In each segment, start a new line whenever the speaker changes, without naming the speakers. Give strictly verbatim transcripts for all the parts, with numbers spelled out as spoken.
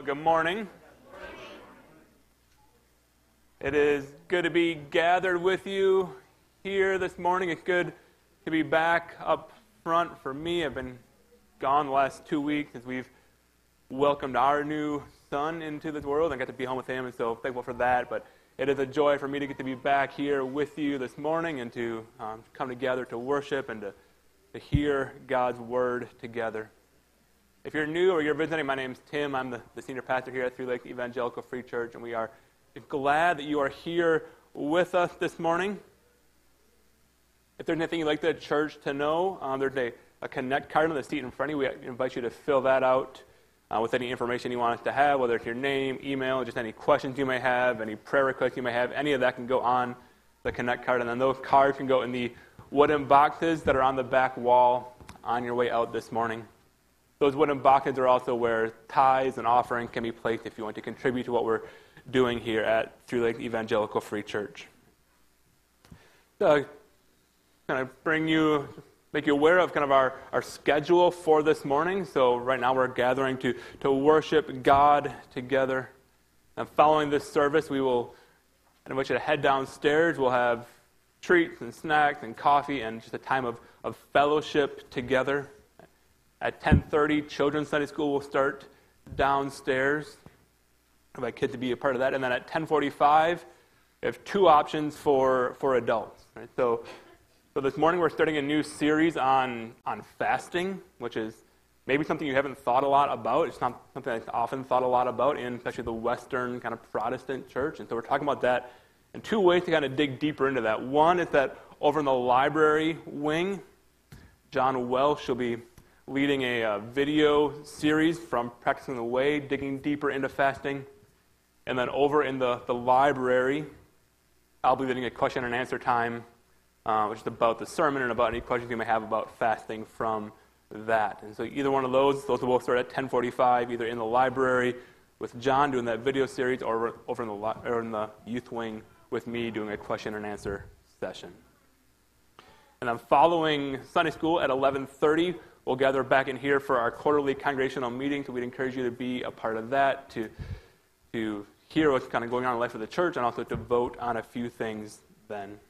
good morning. It is good to be gathered with you here this morning. It's good to be back up front for me. I've been gone the last two weeks as we've welcomed our new son into this world and got to be home with him, and so thankful for that. But it is a joy for me to get to be back here with you this morning and to um, come together to worship and to, to hear God's word together. If you're new or you're visiting, my name's Tim. I'm the, the senior pastor here at Three Lakes Evangelical Free Church, and we are glad that you are here with us this morning. If there's anything you'd like the church to know, um, there's a, a connect card on the seat in front of you. We invite you to fill that out uh, with any information you want us to have, whether it's your name, email, just any questions you may have, any prayer requests you may have. Any of that can go on the connect card, and then those cards can go in the wooden boxes that are on the back wall on your way out this morning. Those wooden boxes are also where tithes and offerings can be placed if you want to contribute to what we're doing here at Three Lakes Evangelical Free Church. So, kind of bring you, make you aware of kind of our, our schedule for this morning. So right now we're gathering to, to worship God together. And following this service, we will, I invite you to head downstairs. We'll have treats and snacks and coffee and just a time of, of fellowship together. At ten thirty, Children's Sunday School will start downstairs. I invite kids to be a part of that. And then at ten forty-five, we have two options for, for adults. Right? So, so this morning we're starting a new series on, on fasting, which is maybe something you haven't thought a lot about. It's not something I've often thought a lot about in especially the Western kind of Protestant church. And so we're talking about that in two ways to kind of dig deeper into that. One is that over in the library wing, John Welsh will be leading a, a video series from Practicing the Way, digging deeper into fasting. And then over in the, the library, I'll be leading a question and answer time, uh, which is about the sermon and about any questions you may have about fasting from that. And so either one of those, those will both start at ten forty-five, either in the library with John doing that video series, or over in the, or in the youth wing with me doing a question and answer session. And then following Sunday school at eleven thirty, we'll gather back in here for our quarterly congregational meeting, so we'd encourage you to be a part of that, to, to hear what's kind of going on in the life of the church, and also to vote on a few things then.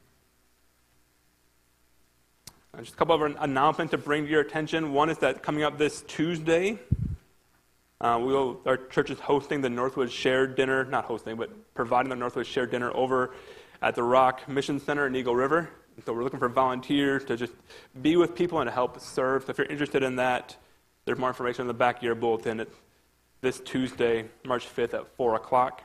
And just a couple of announcements to bring to your attention. One is that coming up this Tuesday, uh, we will, our church is hosting the Northwood Shared Dinner, not hosting, but providing the Northwood Shared Dinner over at the Rock Mission Center in Eagle River. And so we're looking for volunteers to just be with people and to help serve. So if you're interested in that, there's more information in the back of your bulletin. It's this Tuesday, March fifth at four o'clock.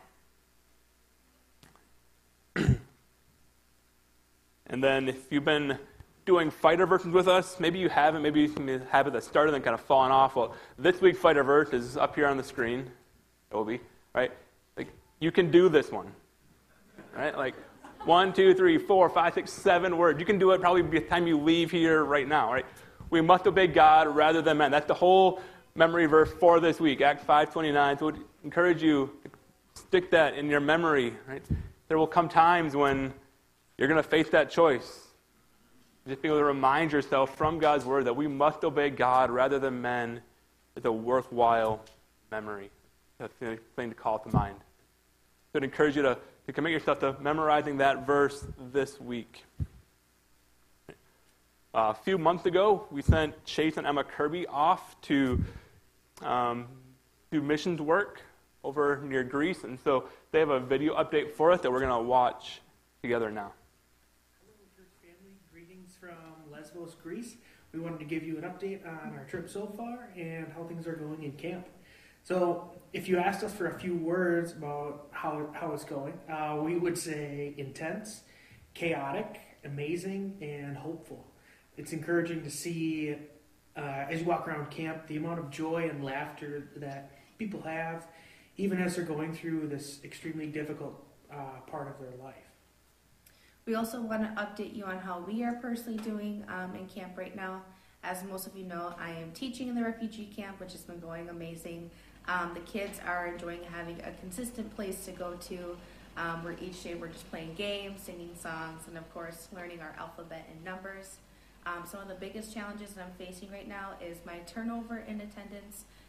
And then if you've been doing fighter verses with us, maybe you haven't, maybe you have it that started and kind of fallen off. Well, this week's fighter verse is up here on the screen. It will be, right? Like, you can do this one, right? Like, one, two, three, four, five, six, seven words. You can do it probably by the time you leave here right now, right? We must obey God rather than men. That's the whole memory verse for this week, Acts five twenty-nine. So I would encourage you to stick that in your memory, right? There will come times when you're going to face that choice. Just be able to remind yourself from God's word that we must obey God rather than men is a worthwhile memory. That's the thing to call to mind. So I'd encourage you to, to commit yourself to memorizing that verse this week. Uh, a few months ago, we sent Chase and Emma Kirby off to um, do missions work over near Greece, and so they have a video update for us that we're going to watch together now.
Hello, church family. Greetings from Lesbos, Greece. We wanted to give you an update on our trip so far and how things are going in camp. So, if you asked us for a few words about how how it's going, uh, we would say intense, chaotic, amazing, and hopeful. It's encouraging to see, uh, as you walk around camp, the amount of joy and laughter that people have, even as they're going through this extremely difficult uh, part of their life.
We also want to update you on how we are personally doing um, in camp right now. As most of you know, I am teaching in the refugee camp, which has been going amazing. Um, the kids are enjoying having a consistent place to go to, um, where each day we're just playing games, singing songs, and of course learning our alphabet and numbers. Um, some of the biggest challenges that I'm facing right now is my turnover in attendance.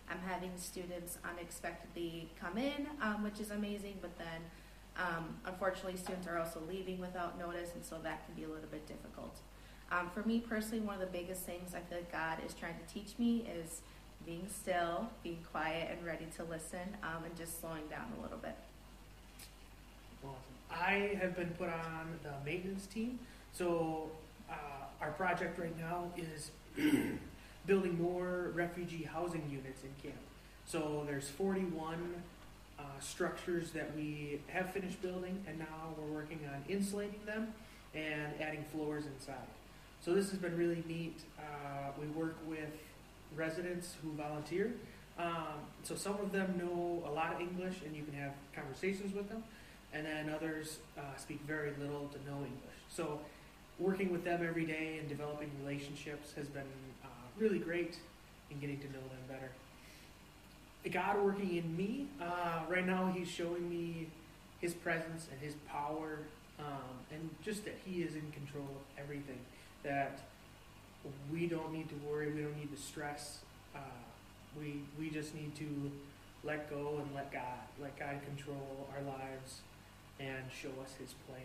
I'm having students unexpectedly come in, um, which is amazing, but then um, unfortunately students are also leaving without notice, and so that can be a little bit difficult. Um, for me personally, one of the biggest things I feel like God is trying to teach me is being still, being quiet and ready to listen, um, and just slowing down a little bit.
Awesome. I have been put on the maintenance team, so uh, our project right now is building more refugee housing units in camp. So there's forty-one uh, structures that we have finished building, and now we're working on insulating them and adding floors inside. So this has been really neat. Uh, we work with residents who volunteer. Um, so some of them know a lot of English, and you can have conversations with them. And then others uh, speak very little to no English. So working with them every day and developing relationships has been uh, really great in getting to know them better. God working in me, uh, right now He's showing me His presence and His power, um, and just that He is in control of everything, that we don't need to worry, we don't need to stress, uh, we, we just need to let go and let God, let God control our lives and show us His plan.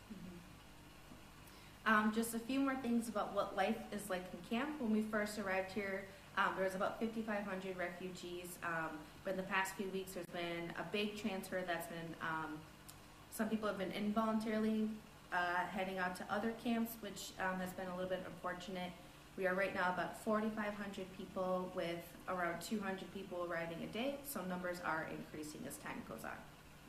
Mm-hmm. Um, just a few more things about what life is like in camp. When we first arrived here, um, there was about fifty-five hundred refugees. Um, but in the past few weeks, there's been a big transfer that's been, um, some people have been involuntarily uh, heading out to other camps, which um, has been a little bit unfortunate. We are right now about forty-five hundred people with around two hundred people arriving a day, so numbers are increasing as time goes on.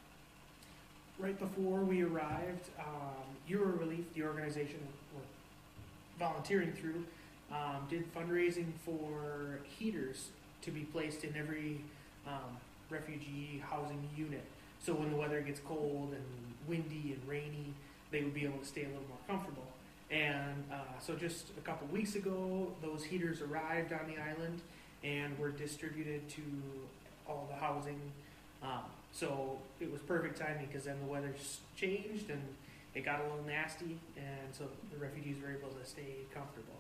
Right before we arrived, um, Euro Relief, the organization we're volunteering through, um, did fundraising for heaters to be placed in every um, refugee housing unit. So when the weather gets cold and windy and rainy, they would be able to stay a little more comfortable. And uh, so just a couple weeks ago, those heaters arrived on the island and were distributed to all the housing. Um, so it was perfect timing because then the weather changed and it got a little nasty, and so the refugees were able to stay comfortable.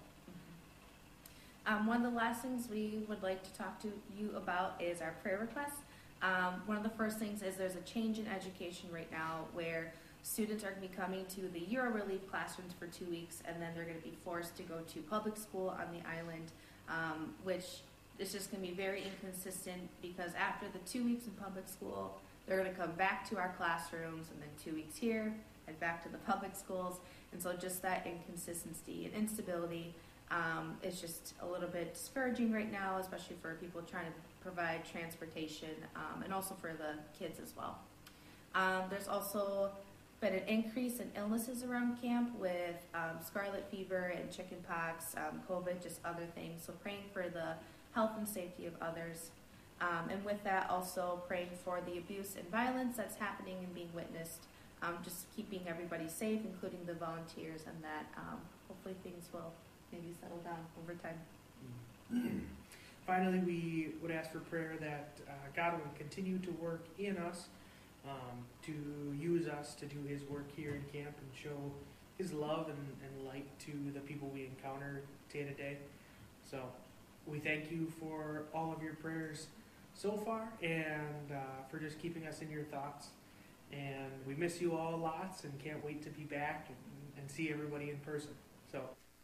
Um, one of the last things we would like to talk to you about is our prayer requests. Um, one of the first things is there's a change in education right now where students are going to be coming to the Euro Relief classrooms for two weeks, and then they're going to be forced to go to public school on the island, um, which is just going to be very inconsistent because after the two weeks in public school, they're going to come back to our classrooms, and then two weeks here and back to the public schools. And so just that inconsistency and instability um, is just a little bit discouraging right now, especially for people trying to provide transportation um, and also for the kids as well. Um, there's also been an increase in illnesses around camp with um, scarlet fever and chickenpox, um, COVID, just other things. So praying for the health and safety of others. Um, and with that, also praying for the abuse and violence that's happening and being witnessed. Um, just keeping everybody safe, including the volunteers, and that um, hopefully things will maybe settle down over time.
Finally, we would ask for prayer that uh, God would continue to work in us, um, to use us to do His work here in camp and show His love and, and light to the people we encounter day to day. So we thank you for all of your prayers so far, and uh, for just keeping us in your thoughts. And we miss you all lots and can't wait to be back and, and see everybody in person. So.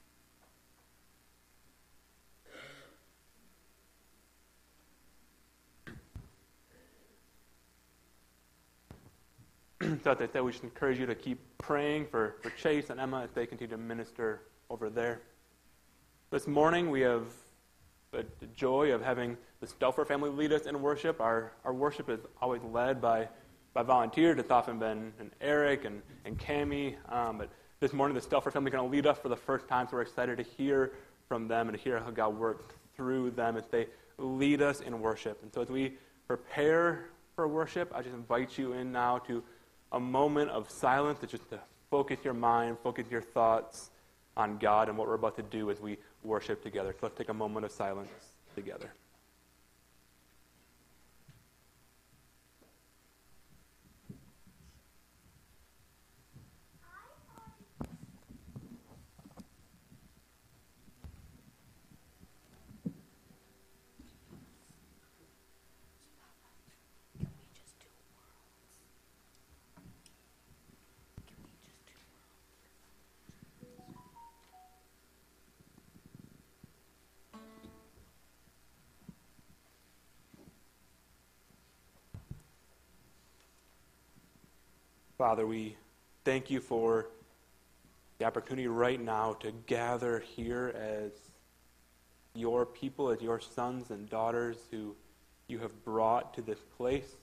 So that, that we should encourage you to keep praying for, for Chase and Emma as they continue to minister over there. This morning we have the, the joy of having the Stauffer family lead us in worship. Our our worship is always led by by volunteers. It's often been and Eric and, and Cami. Um, but this morning the Stauffer family is going to lead us for the first time, so we're excited to hear from them and to hear how God worked through them as they lead us in worship. And so as we prepare for worship, I just invite you in now to a moment of silence to just to focus your mind, focus your thoughts on God and what we're about to do as we worship together. So let's take a moment of silence together. Father, we thank you for the opportunity right now to gather here as your people, as your sons and daughters who you have brought to this place.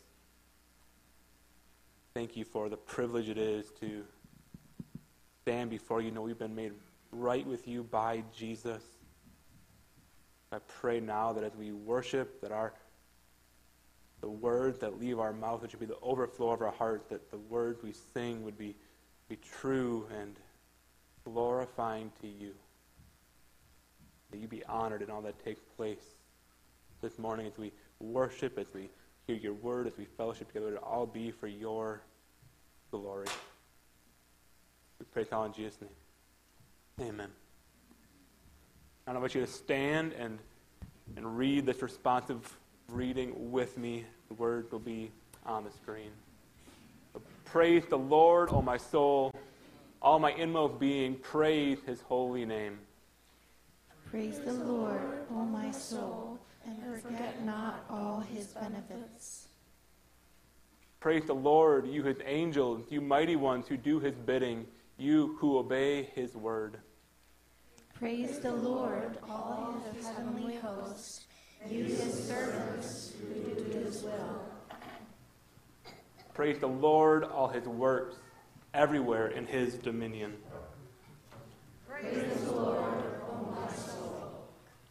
Thank you for the privilege it is to stand before you. Know we've been made right with you by Jesus. I pray now that as we worship, that our the words that leave our mouth, it should be the overflow of our hearts, that the words we sing would be, be true and glorifying to you. That you be honored in all that takes place this morning as we worship, as we hear your word, as we fellowship together, to all be for your glory. We pray it all in Jesus' name. Amen. I want you to stand and, and read this responsive reading with me. The words will be on the screen. So, praise the Lord, O my soul. All my inmost being, praise his holy name.
Praise the Lord, O my soul, and forget not all his benefits.
Praise the Lord, you his angels, you mighty ones who do his bidding, you who obey his word.
Praise the Lord, all his heavenly hosts, you his servants who do his will.
Praise the Lord, all his works, everywhere in his dominion.
Praise the Lord, O my soul.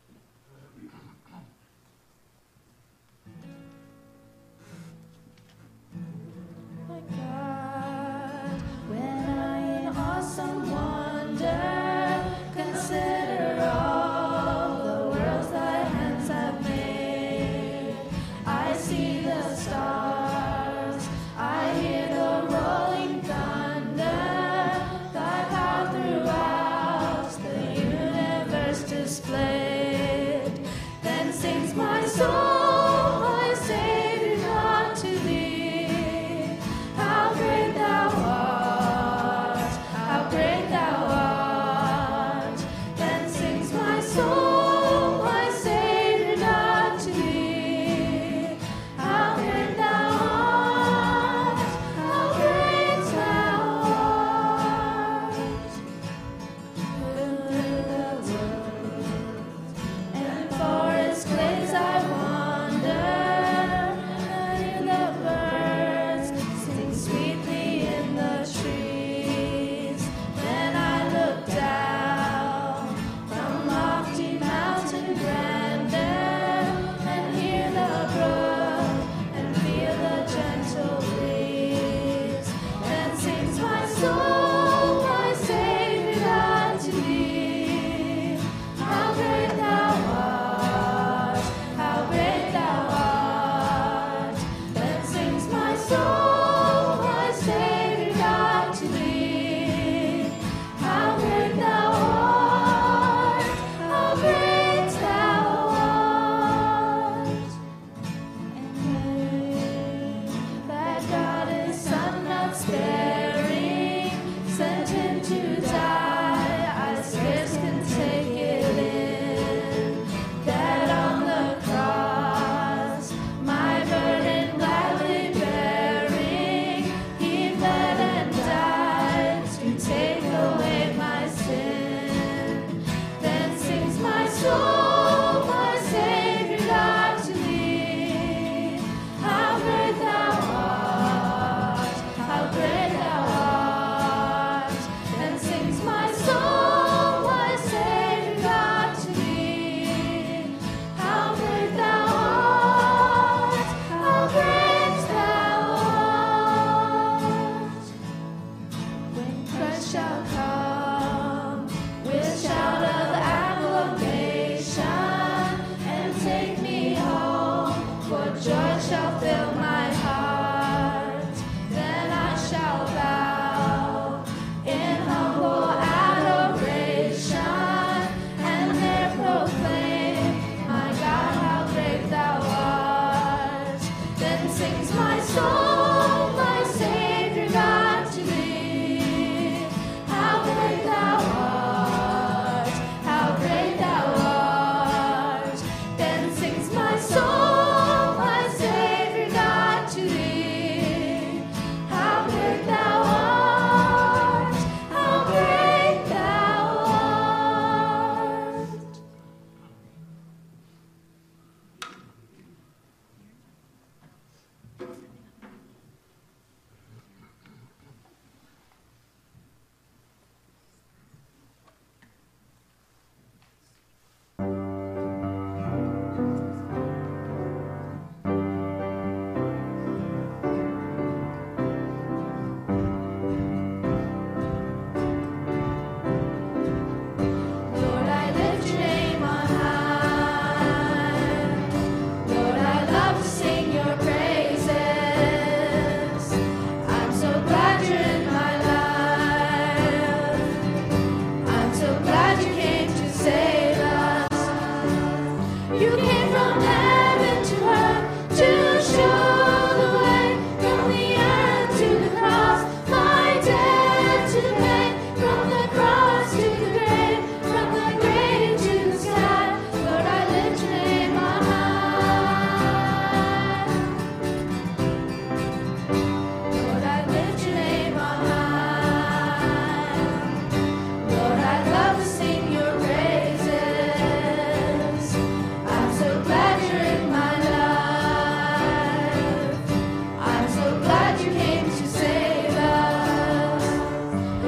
My God, when I in awesome wonder consider all the worlds thy hands have made, I see the stars, I hear the rolling thunder, thy power throughout the universe.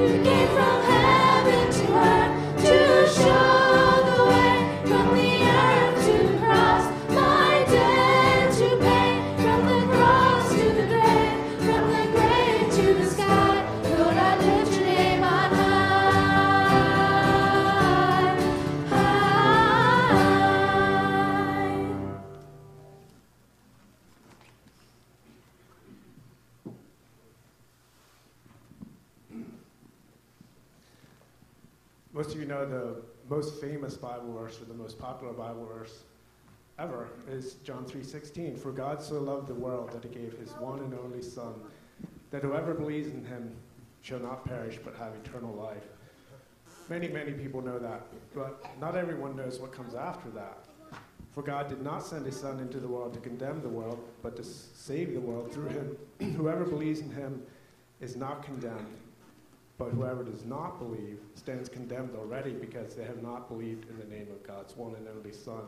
Most of you know the most famous Bible verse, or the most popular Bible verse ever, is John three sixteen. For God so loved the world that he gave his one and only Son, that whoever believes in him shall not perish but have eternal life. Many, many people know that, but not everyone knows what comes after that. For God did not send his Son into the world to condemn the world, but to save the world through him. Whoever believes in him is not condemned, but whoever does not believe stands condemned already, because they have not believed in the name of God's one and only Son.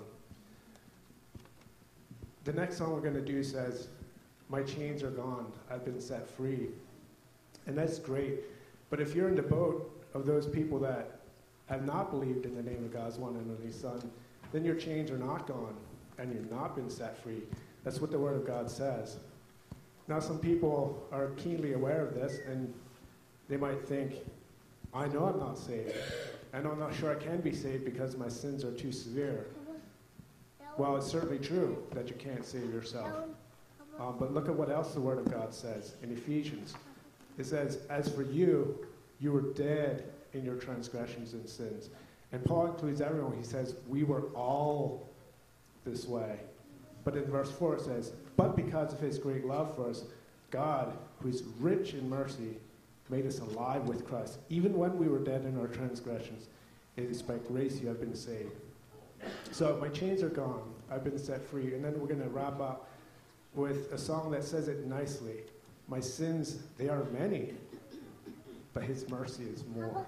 The next song we're going to do says, my chains are gone, I've been set free. And that's great. But if you're in the boat of those people that have not believed in the name of God's one and only Son, then your chains are not gone, and you've not been set free. That's what the Word of God says. Now, some people are keenly aware of this, and they might think, I know I'm not saved, and I'm not sure I can be saved because my sins are too severe. Well, it's certainly true that you can't save yourself. Um, but look at what else the Word of God says in Ephesians. It says, as for you, you were dead in your transgressions and sins. And Paul includes everyone. He says, we were all this way. But in verse four it says, but because of his great love for us, God, who is rich in mercy, made us alive with Christ. Even when we were dead in our transgressions, it is by grace you have been saved. So my chains are gone. I've been set free. And then we're going to wrap up with a song that says it nicely. My sins, they are many, but his mercy is more.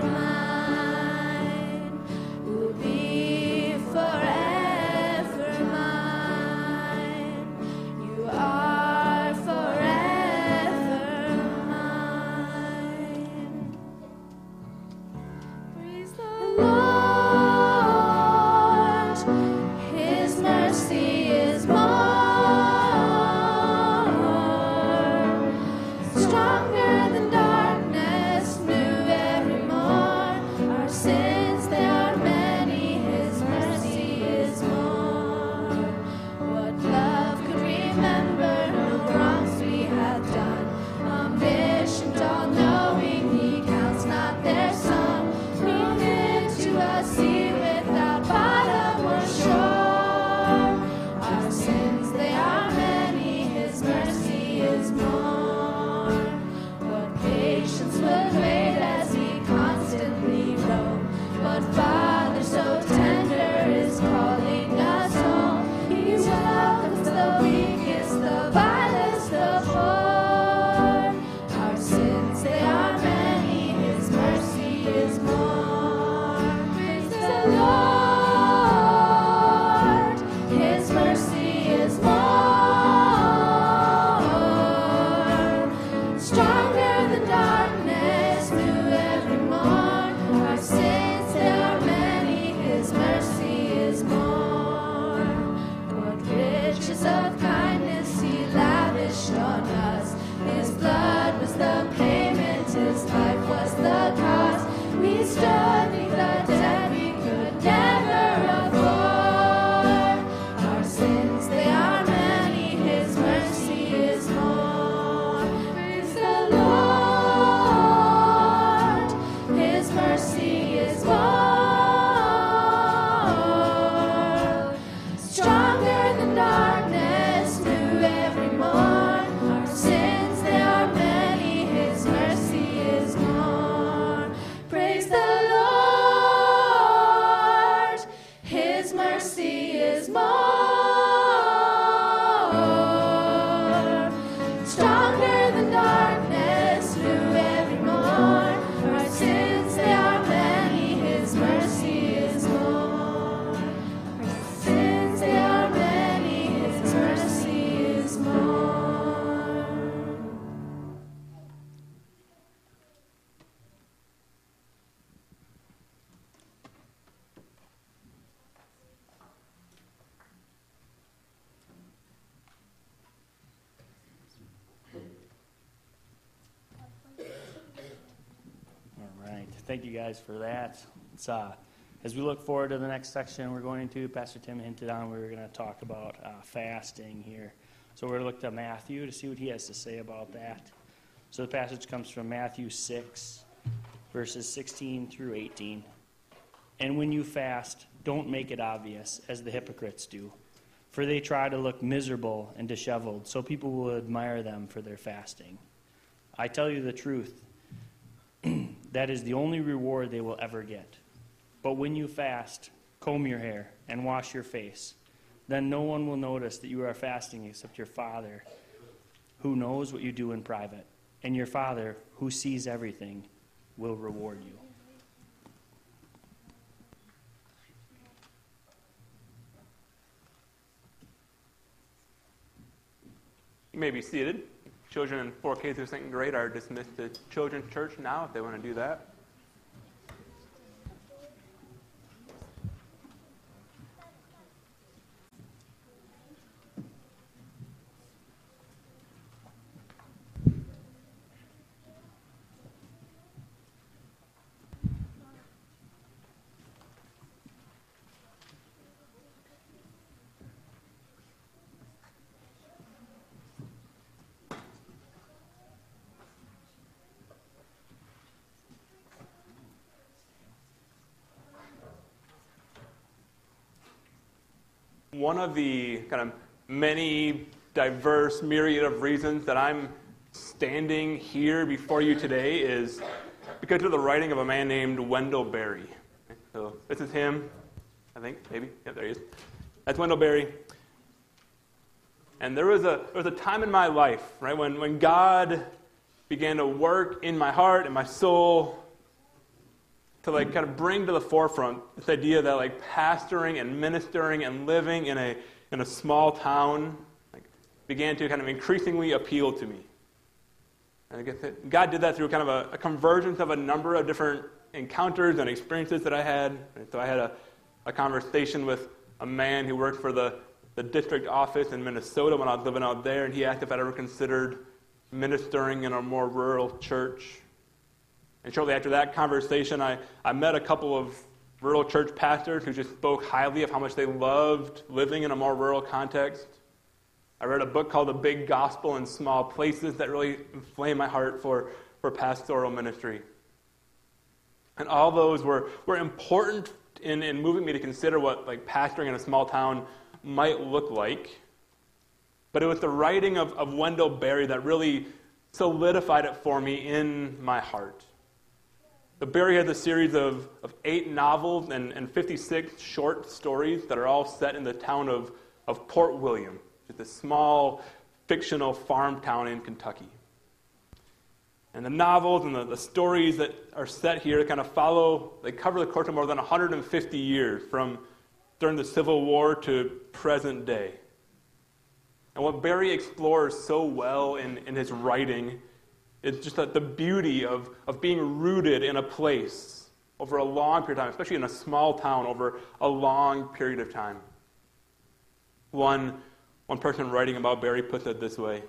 Forever mercy is more. Stronger than darkness, new every morn. Our sins, they are many, his mercy is more. What love could remember, no wrongs we have done. Omniscient, all-knowing, he counts not their sum. Lead into a sea without bottom or shore. Our sins, they are many, his mercy is more. What patience would wait as we constantly roam. What Father so tender is calling us home. He welcomes the weakest, the vilest, the poor. Our sins, they are many, his mercy is more. Praise the Lord, his mercy is more. Stronger than darkness, new every morn. Our sins, they are many, his mercy is more. What riches of kindness he lavished on us. His blood was the payment, his life was the cost. We stood neath the debt we could never afford. Our sins, they are many, his mercy is more. Praise the Lord, his mercy is more. Stronger than darkness, new every morn. Our sins, they are many, his mercy is more. Praise the Lord, his mercy is more. Stronger than darkness, new every morn. Our sins, they are many, his mercy is more. Our sins, they are many, his mercy is more.
All right. Thank you guys for that. It's, uh, as we look forward to the next section, we're going to, Pastor Tim hinted on, we were going to talk about uh, fasting here. So we're going to look to Matthew to see what he has to say about that. So the passage comes from Matthew six, verses sixteen through eighteen. And when you fast, don't make it obvious, as the hypocrites do. For they try to look miserable and disheveled, so people will admire them for their fasting. I tell you the truth, that is the only reward they will ever get. But when you fast, comb your hair and wash your face. Then no one will notice that you are fasting except your Father, who knows what you do in private. And your Father, who sees everything, will reward you.
You may be seated. Children in four K through second grade are dismissed to Children's Church now if they want to do that. One of the kind of many diverse myriad of reasons that I'm standing here before you today is because of the writing of a man named Wendell Berry. So this is him, I think, maybe. Yeah, there he is. That's Wendell Berry. And there was a there was a time in my life, right, when, when God began to work in my heart and my soul to like kind of bring to the forefront this idea that like pastoring and ministering and living in a in a small town like began to kind of increasingly appeal to me. And I guess it, God did that through kind of a, a convergence of a number of different encounters and experiences that I had. And so I had a, a conversation with a man who worked for the, the district office in Minnesota when I was living out there, and he asked if I'd ever considered ministering in a more rural church. And shortly after that conversation, I, I met a couple of rural church pastors who just spoke highly of how much they loved living in a more rural context. I read a book called The Big Gospel in Small Places that really inflamed my heart for, for pastoral ministry. And all those were, were important in, in moving me to consider what like pastoring in a small town might look like. But it was the writing of, of Wendell Berry that really solidified it for me in my heart. The Berry has a series of, of eight novels and, and fifty-six short stories that are all set in the town of, of Port William, just a small fictional farm town in Kentucky. And the novels and the, the stories that are set here kind of follow, they cover the course of more than one hundred fifty years from during the Civil War to present day. And what Berry explores so well in, in his writing is just that the beauty of, of being rooted in a place over a long period of time, especially in a small town over a long period of time. One, one person writing about Berry puts it this way: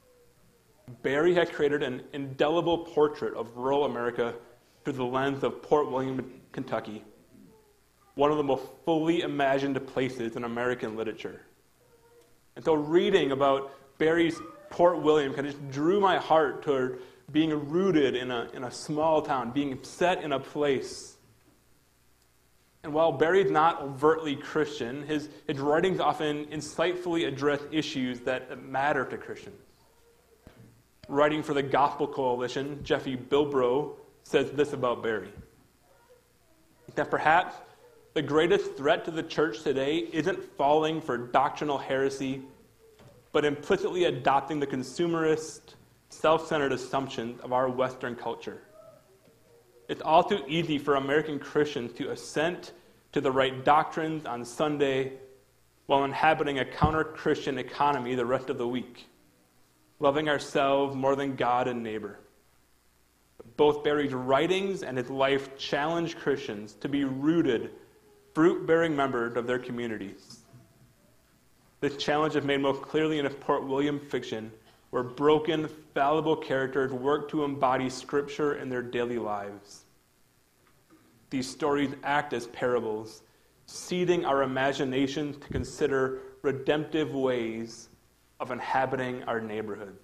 Berry had created an indelible portrait of rural America through the lens of Port William, Kentucky, one of the most fully imagined places in American literature. And so reading about Berry's Port William kind of just drew my heart toward being rooted in a, in a small town, being set in a place. And while Berry's not overtly Christian, his, his writings often insightfully address issues that matter to Christians. Writing for the Gospel Coalition, Jeffy Bilbrough says this about Berry: that perhaps the greatest threat to the church today isn't falling for doctrinal heresy, but implicitly adopting the consumerist, self-centered assumptions of our Western culture. It's all too easy for American Christians to assent to the right doctrines on Sunday while inhabiting a counter-Christian economy the rest of the week, loving ourselves more than God and neighbor. Both Berry's writings and his life challenge Christians to be rooted, fruit-bearing members of their communities. This challenge is made most clearly in his Port William fiction, where broken, fallible characters work to embody Scripture in their daily lives. These stories act as parables, seeding our imaginations to consider redemptive ways of inhabiting our neighborhoods.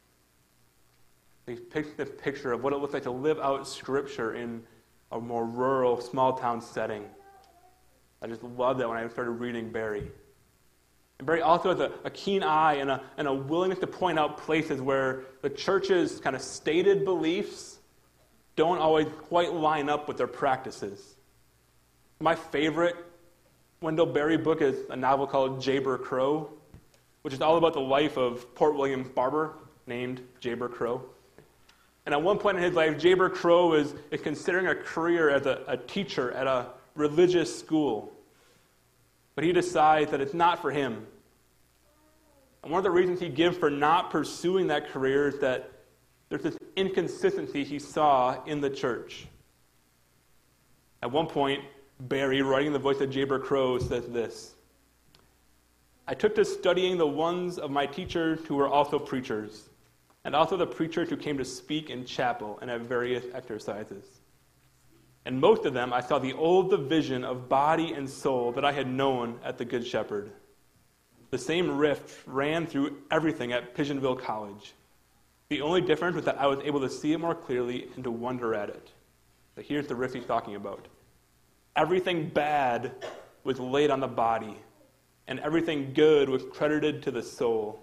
They pick this picture of what it looks like to live out Scripture in a more rural, small-town setting. I just loved that when I started reading Berry. And Berry also has a, a keen eye and a, and a willingness to point out places where the church's kind of stated beliefs don't always quite line up with their practices. My favorite Wendell Berry book is a novel called Jayber Crow, which is all about the life of Port William's barber named Jayber Crow. And at one point in his life, Jayber Crow is, is considering a career as a, a teacher at a religious school. But he decides that it's not for him. And one of the reasons he gives for not pursuing that career is that there's this inconsistency he saw in the church. At one point, Berry, writing the voice of Jayber Crow, says this: I took to studying the ones of my teachers who were also preachers, and also the preachers who came to speak in chapel and at various exercises. And most of them I saw the old division of body and soul that I had known at the Good Shepherd. The same rift ran through everything at Pigeonville College. The only difference was that I was able to see it more clearly and to wonder at it. So here's the rift he's talking about. Everything bad was laid on the body, and everything good was credited to the soul.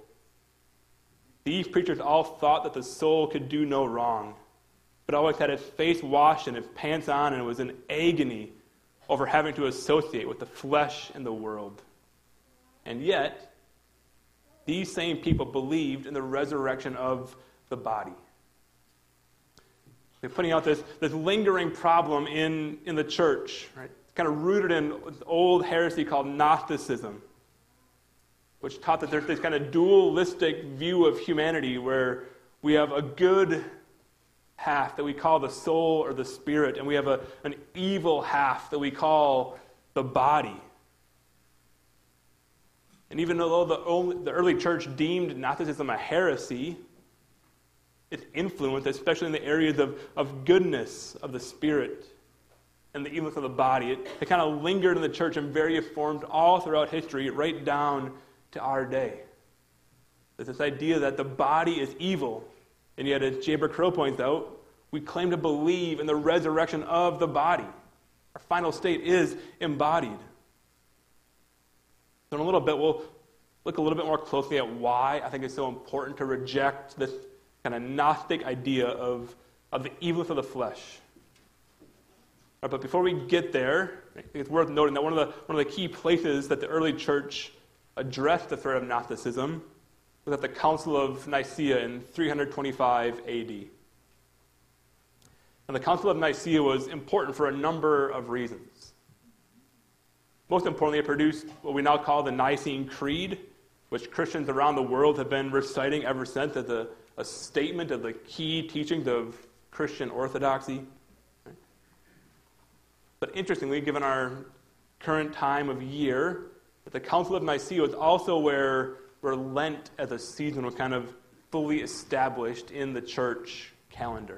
These preachers all thought that the soul could do no wrong, but always had its face washed and its pants on, and was in agony over having to associate with the flesh and the world. And yet, these same people believed in the resurrection of the body. They're putting out this, this lingering problem in, in the church, right? It's kind of rooted in old heresy called Gnosticism, which taught that there's this kind of dualistic view of humanity where we have a good half that we call the soul or the spirit, and we have a, an evil half that we call the body. And even though the, only, the early church deemed Gnosticism a heresy, its influence, especially in the areas of, of goodness of the spirit and the evilness of the body, it, it kind of lingered in the church and various forms all throughout history, right down to our day. There's this idea that the body is evil, and yet, as J. Crow points out, we claim to believe in the resurrection of the body. Our final state is embodied. So in a little bit, we'll look a little bit more closely at why I think it's so important to reject this kind of Gnostic idea of, of the evilness of the flesh. Right, but before we get there, I think it's worth noting that one of the one of the key places that the early church addressed the threat of Gnosticism was at the Council of Nicaea in three twenty-five A D. And the Council of Nicaea was important for a number of reasons. Most importantly, it produced what we now call the Nicene Creed, which Christians around the world have been reciting ever since as a, a statement of the key teachings of Christian orthodoxy. But interestingly, given our current time of year, the Council of Nicaea was also where, where Lent as a season was kind of fully established in the church calendar.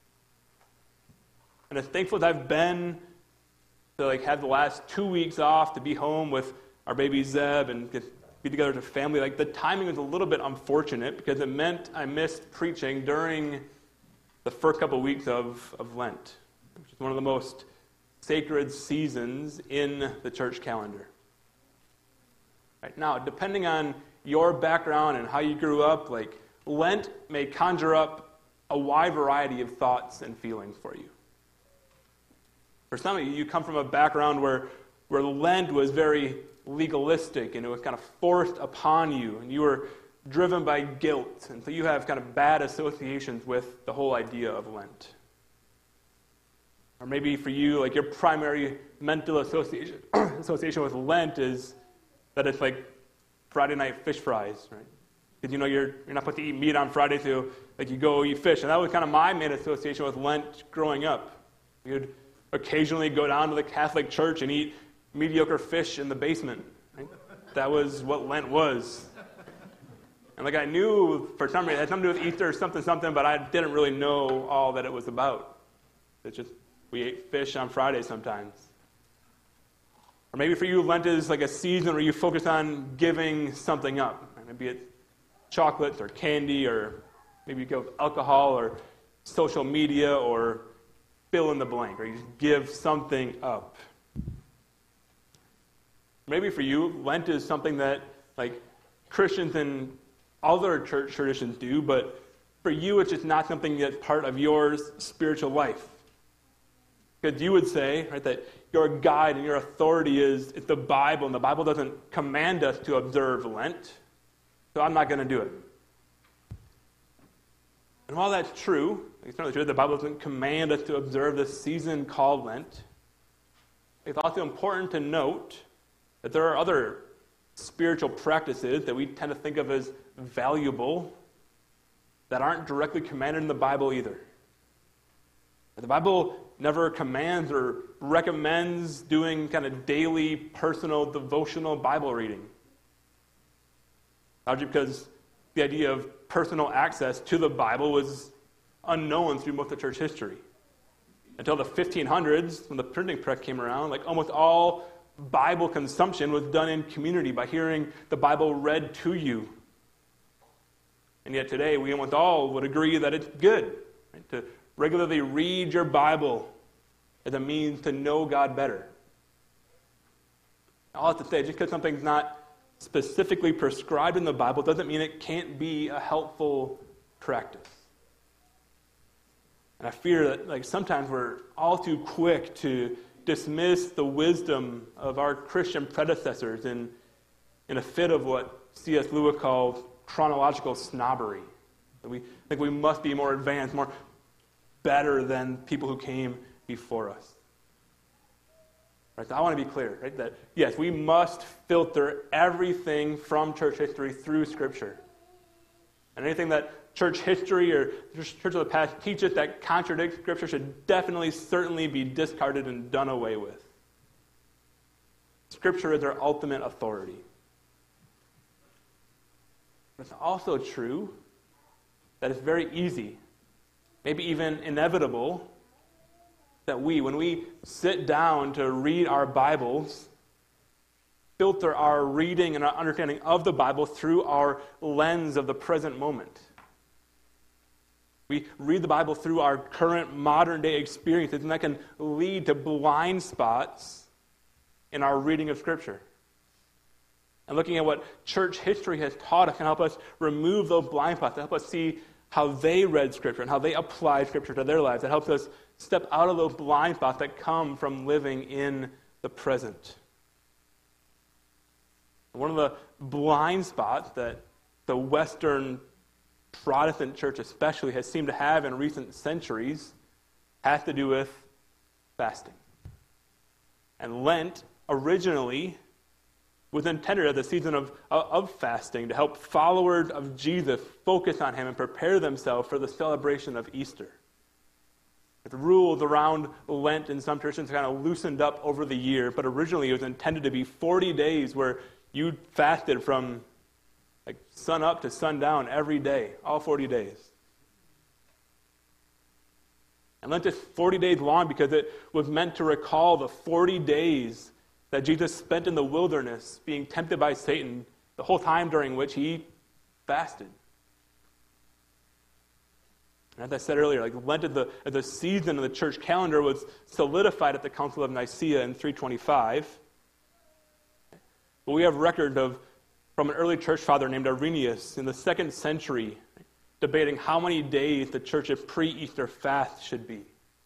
And as thankful as I've been to like have the last two weeks off to be home with our baby Zeb and get, be together as a family, like the timing was a little bit unfortunate because it meant I missed preaching during the first couple of weeks of, of Lent, which is one of the most sacred seasons in the church calendar. Right now, depending on your background and how you grew up, like Lent may conjure up a wide variety of thoughts and feelings for you. For some of you, you come from a background where, where Lent was very legalistic and it was kind of forced upon you, and you were driven by guilt, and so you have kind of bad associations with the whole idea of Lent. Or maybe for you, like your primary mental association association with Lent is that it's like Friday night fish fries, right? Because you know you're you're not supposed to eat meat on Friday, so like you go eat fish, and that was kind of my main association with Lent growing up. You'd occasionally go down to the Catholic Church and eat mediocre fish in the basement. Right? That was what Lent was. And like I knew for some reason it had something to do with Easter or something, something, but I didn't really know all that it was about. It's just we ate fish on Friday sometimes. Or maybe for you, Lent is like a season where you focus on giving something up. Maybe it's chocolates or candy, or maybe you give alcohol or social media, or fill in the blank, or you just give something up. Maybe for you, Lent is something that like Christians and other church traditions do, but for you it's just not something that's part of your spiritual life. Because you would say, right, that your guide and your authority is, is the Bible, and the Bible doesn't command us to observe Lent, so I'm not going to do it. And while that's true, it's certainly true, the Bible doesn't command us to observe this season called Lent, it's also important to note that there are other spiritual practices that we tend to think of as valuable that aren't directly commanded in the Bible either. The Bible never commands or recommends doing kind of daily, personal, devotional Bible reading. Largely because the idea of personal access to the Bible was unknown through most of church history. Until the fifteen hundreds, when the printing press came around, like almost all Bible consumption was done in community by hearing the Bible read to you. And yet today, we almost all would agree that it's good, right, to regularly read your Bible as a means to know God better. I'll have to say, just because something's not specifically prescribed in the Bible doesn't mean it can't be a helpful practice. And I fear that like sometimes we're all too quick to dismiss the wisdom of our Christian predecessors in, in a fit of what C S Lewis calls chronological snobbery. That we think we must be more advanced, more better than people who came before us. Right, so I want to be clear, right, that yes, we must filter everything from church history through Scripture. And anything that church history or church of the past teaches that contradicts Scripture should definitely, certainly be discarded and done away with. Scripture is our ultimate authority. It's also true that it's very easy, maybe even inevitable, that we, when we sit down to read our Bibles, filter our reading and our understanding of the Bible through our lens of the present moment. We read the Bible through our current modern-day experiences, and that can lead to blind spots in our reading of Scripture. And looking at what church history has taught us can help us remove those blind spots, to help us see how they read Scripture and how they applied Scripture to their lives. It helps us step out of those blind spots that come from living in the present. One of the blind spots that the Western Protestant church especially has seemed to have in recent centuries has to do with fasting. And Lent originally was intended as a season of, of fasting to help followers of Jesus focus on him and prepare themselves for the celebration of Easter. The rules around Lent in some traditions kind of loosened up over the year, but originally it was intended to be forty days where you fasted from like sun up to sundown every day, all forty days. And Lent is forty days long because it was meant to recall the forty days that Jesus spent in the wilderness being tempted by Satan, the whole time during which he fasted. And as I said earlier, like Lent, the, the season of the church calendar, was solidified at the Council of Nicaea in three twenty-five. But we have record of from an early church father named Irenaeus in the second century debating how many days the church's pre-Easter fast should be.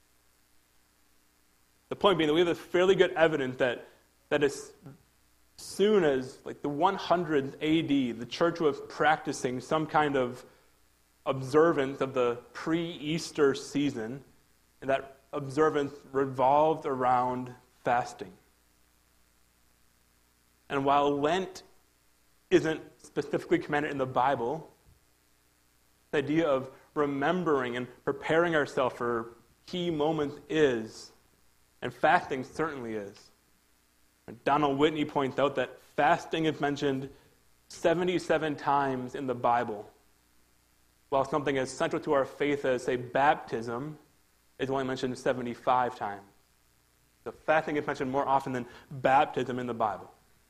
The point being that we have fairly good evidence that, that as soon as like the one hundred A D, the church was practicing some kind of observance of the pre-Easter season, and that observance revolved around fasting. And while Lent isn't specifically commanded in the Bible, the idea of remembering and preparing ourselves for key moments is, and fasting certainly is. And Donald Whitney points out that fasting is mentioned seventy-seven times in the Bible, while something as central to our faith as, say, baptism is only mentioned seventy-five times. So fasting is mentioned more often than baptism in the Bible.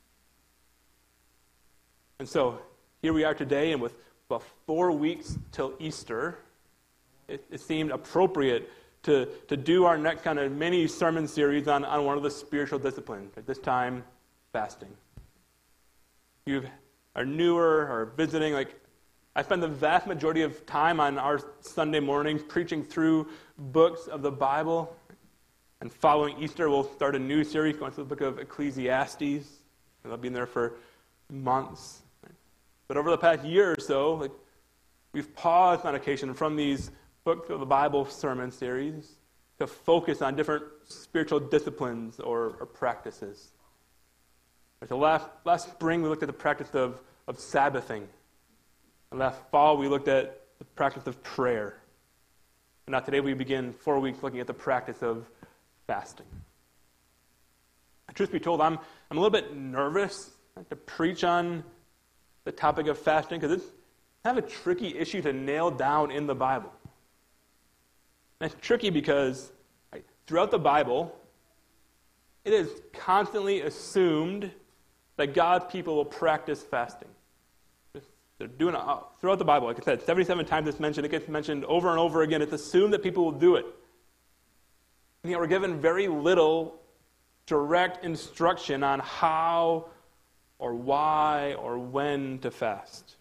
And so here we are today, and with about four weeks till Easter, it, it seemed appropriate to, to do our next kind of mini sermon series on, on one of the spiritual disciplines, at this time, fasting. If you are newer or visiting, like I spend the vast majority of time on our Sunday mornings preaching through books of the Bible, and following Easter we'll start a new series going through the book of Ecclesiastes, and I'll be in there for months. But over the past year or so, like, we've paused on occasion from these books of the Bible sermon series to focus on different spiritual disciplines or, or practices. So last, last spring, we looked at the practice of, of Sabbathing. And last fall, we looked at the practice of prayer. And now today, we begin four weeks looking at the practice of fasting. Truth be told, I'm, I'm a little bit nervous to preach on the topic of fasting, because it's kind of a tricky issue to nail down in the Bible. And it's tricky because right, throughout the Bible, it is constantly assumed that God's people will practice fasting. They're doing it throughout the Bible. Like I said, seventy-seven times it's mentioned. It gets mentioned over and over again. It's assumed that people will do it. And yet we're given very little direct instruction on how or why or when to fast.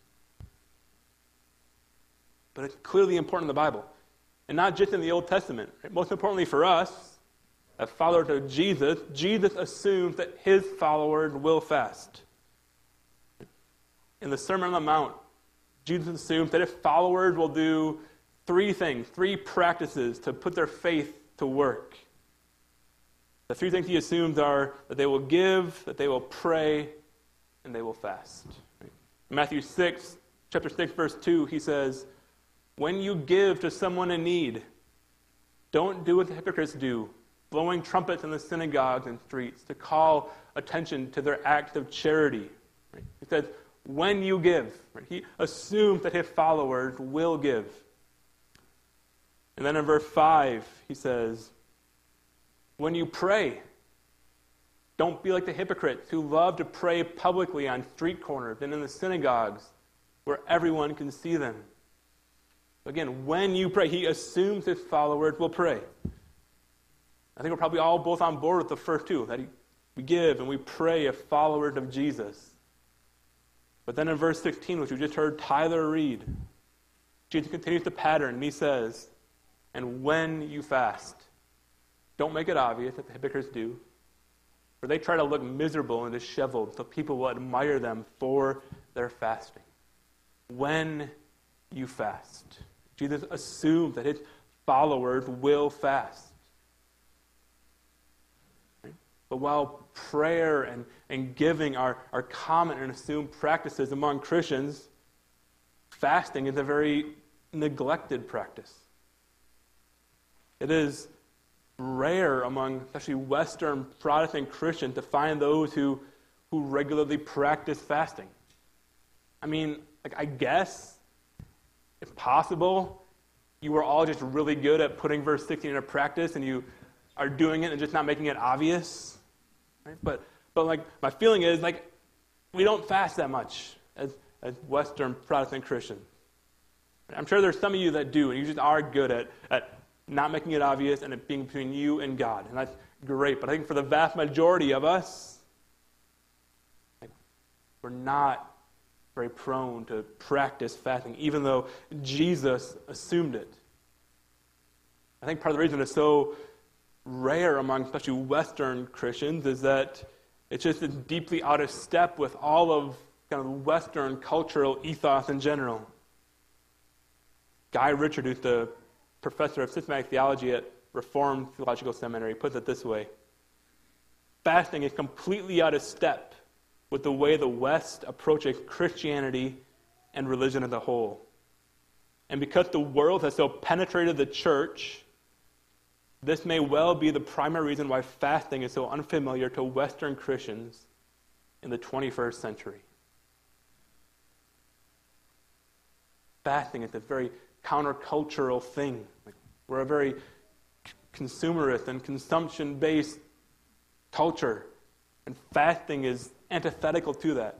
But it's clearly important in the Bible. And not just in the Old Testament. Right? Most importantly for us, as followers of Jesus, Jesus assumes that his followers will fast. In the Sermon on the Mount, Jesus assumes that his followers will do three things, three practices to put their faith to work. The three things he assumes are that they will give, that they will pray, and they will fast. In Matthew six, chapter six, verse two, he says, "When you give to someone in need, don't do what the hypocrites do, blowing trumpets in the synagogues and streets to call attention to their acts of charity." He says, when you give. Right? He assumes that his followers will give. And then in verse five, he says, when you pray, don't be like the hypocrites who love to pray publicly on street corners and in the synagogues where everyone can see them. Again, when you pray, he assumes his followers will pray. I think we're probably all both on board with the first two, that he, we give and we pray as followers of Jesus. But then in verse sixteen, which we just heard Tyler read, Jesus continues the pattern, and he says, and when you fast, don't make it obvious that the hypocrites do, for they try to look miserable and disheveled so people will admire them for their fasting. When you fast. Jesus assumes that his followers will fast. Right? But while prayer and, and giving are, are common and assumed practices among Christians, fasting is a very neglected practice. It is rare among especially Western Protestant Christians to find those who, who regularly practice fasting. I mean, like I guess, if possible, you are all just really good at putting verse sixteen into practice and you are doing it and just not making it obvious. Right? But but like my feeling is like we don't fast that much as, as Western Protestant Christians. I'm sure there's some of you that do, and you just are good at, at not making it obvious and it being between you and God. And that's great. But I think for the vast majority of us, like, we're not very prone to practice fasting, even though Jesus assumed it. I think part of the reason it's so rare among especially Western Christians is that it's just deeply out of step with all of kind of Western cultural ethos in general. Guy Richard, who's the professor of systematic theology at Reformed Theological Seminary, puts it this way: fasting is completely out of step with the way the West approaches Christianity and religion as a whole. And because the world has so penetrated the church, this may well be the primary reason why fasting is so unfamiliar to Western Christians in the twenty-first century. Fasting is a very countercultural thing. Like, we're a very consumerist and consumption-based culture, and fasting is antithetical to that.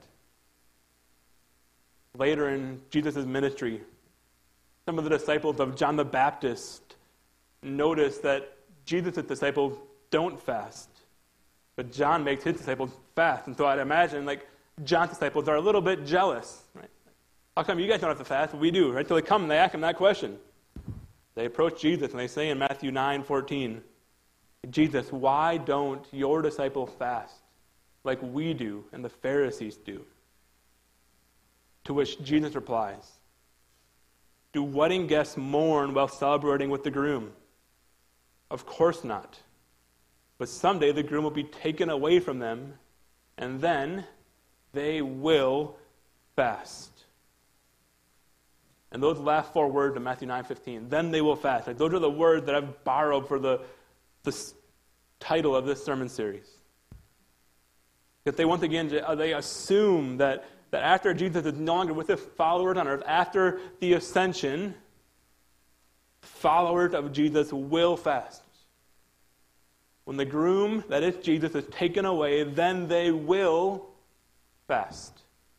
Later in Jesus' ministry, some of the disciples of John the Baptist notice that Jesus' disciples don't fast, but John makes his disciples fast. And so I'd imagine like John's disciples are a little bit jealous. Right? How come you guys don't have to fast? But we do, right? So they come and they ask him that question. They approach Jesus and they say in Matthew nine fourteen, Jesus, why don't your disciples fast like we do and the Pharisees do? To which Jesus replies, do wedding guests mourn while celebrating with the groom? Of course not. But someday the groom will be taken away from them, and then they will fast. And those last four words in Matthew nine fifteen, then they will fast. Like, those are the words that I've borrowed for the, the title of this sermon series. Because they once again, they assume that, that after Jesus is no longer with his followers on earth, after the ascension, followers of Jesus will fast. When the groom, that is Jesus, is taken away, then they will fast.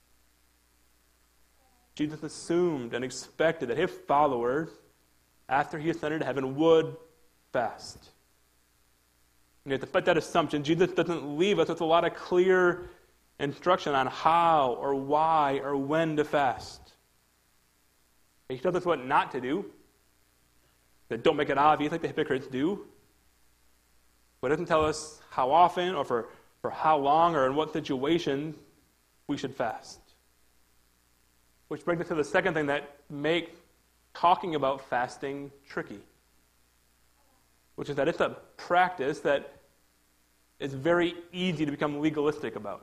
Jesus assumed and expected that his followers, after he ascended to heaven, would fast. And despite that assumption, Jesus doesn't leave us with a lot of clear instruction on how or why or when to fast. He tells us what not to do. That don't make it obvious like the hypocrites do. But it doesn't tell us how often or for, for how long or in what situation we should fast. Which brings us to the second thing that makes talking about fasting tricky. Which is that it's a practice that is very easy to become legalistic about.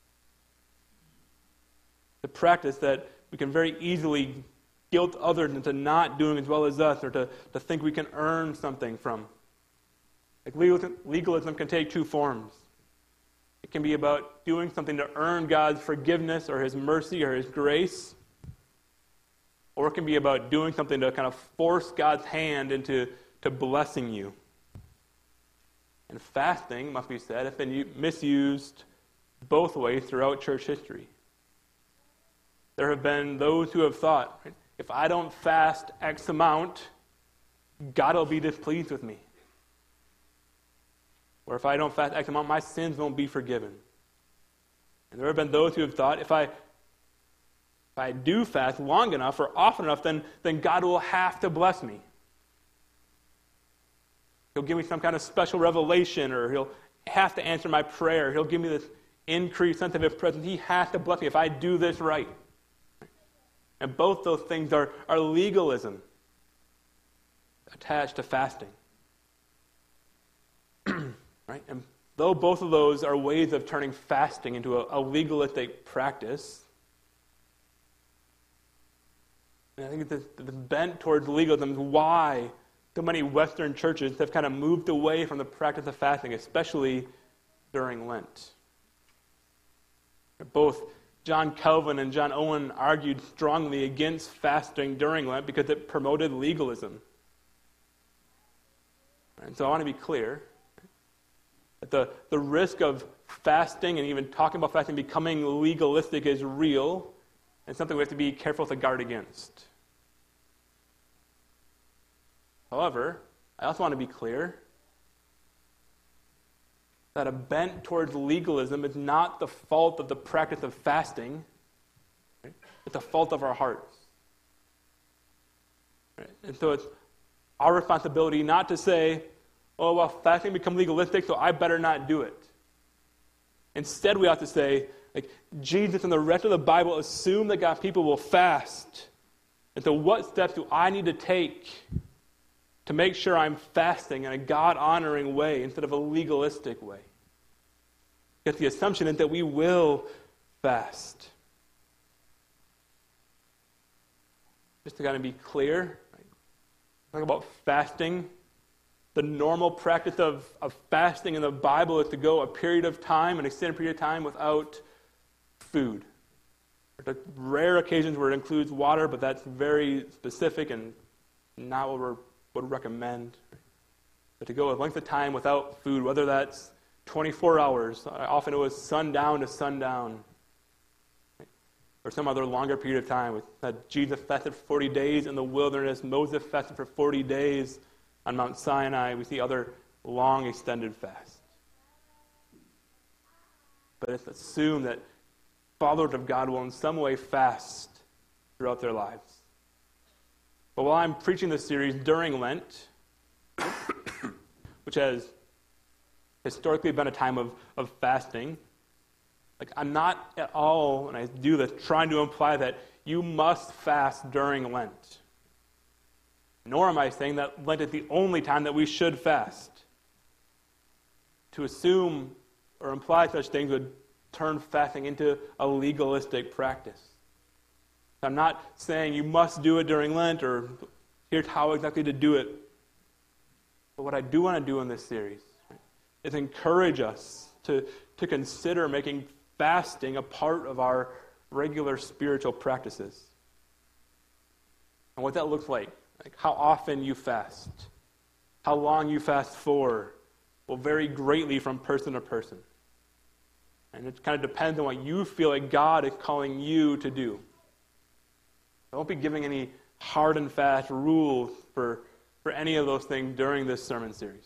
The practice that we can very easily guilt others into not doing as well as us, or to, to think we can earn something from. Like legalism, legalism can take two forms. It can be about doing something to earn God's forgiveness or his mercy or his grace. Or it can be about doing something to kind of force God's hand into to blessing you. And fasting, must be said, has been misused both ways throughout church history. There have been those who have thought, right, if I don't fast X amount, God will be displeased with me. Or if I don't fast X amount, my sins won't be forgiven. And there have been those who have thought, if I if I do fast long enough or often enough, then, then God will have to bless me. He'll give me some kind of special revelation, or he'll have to answer my prayer. He'll give me this increased sense of his presence. He has to bless me if I do this right. And both those things are, are legalism attached to fasting. Right? And though both of those are ways of turning fasting into a, a legalistic practice, and I think the, the bent towards legalism is why so many Western churches have kind of moved away from the practice of fasting, especially during Lent. Both John Calvin and John Owen argued strongly against fasting during Lent because it promoted legalism. And so I want to be clear that the, the risk of fasting and even talking about fasting becoming legalistic is real and something we have to be careful to guard against. However, I also want to be clear that a bent towards legalism is not the fault of the practice of fasting. Right? It's the fault of our hearts. Right? And so it's our responsibility not to say, oh, well, fasting become legalistic, so I better not do it. Instead, we have to say, like, Jesus and the rest of the Bible assume that God's people will fast. And so what steps do I need to take to make sure I'm fasting in a God-honoring way instead of a legalistic way? Because the assumption is that we will fast. Just to kind of be clear, right? Talk about fasting. The normal practice of, of fasting in the Bible is to go a period of time, an extended period of time, without food. There are rare occasions where it includes water, but that's very specific and not what we would recommend. But to go a length of time without food, whether that's twenty-four hours, often it was sundown to sundown, or some other longer period of time. Jesus fasted for forty days in the wilderness. Moses fasted for forty days on Mount Sinai. We see other long extended fasts. But it's assumed that followers of God will in some way fast throughout their lives. But while I'm preaching this series during Lent, which has historically been a time of, of fasting, like I'm not at all, and I do this, trying to imply that you must fast during Lent. Nor am I saying that Lent is the only time that we should fast. To assume or imply such things would turn fasting into a legalistic practice. I'm not saying you must do it during Lent or here's how exactly to do it. But what I do want to do in this series is encourage us to, to consider making fasting a part of our regular spiritual practices. And what that looks like, like how often you fast, how long you fast for, will vary greatly from person to person. And it kind of depends on what you feel like God is calling you to do. I won't be giving any hard and fast rules for, for any of those things during this sermon series.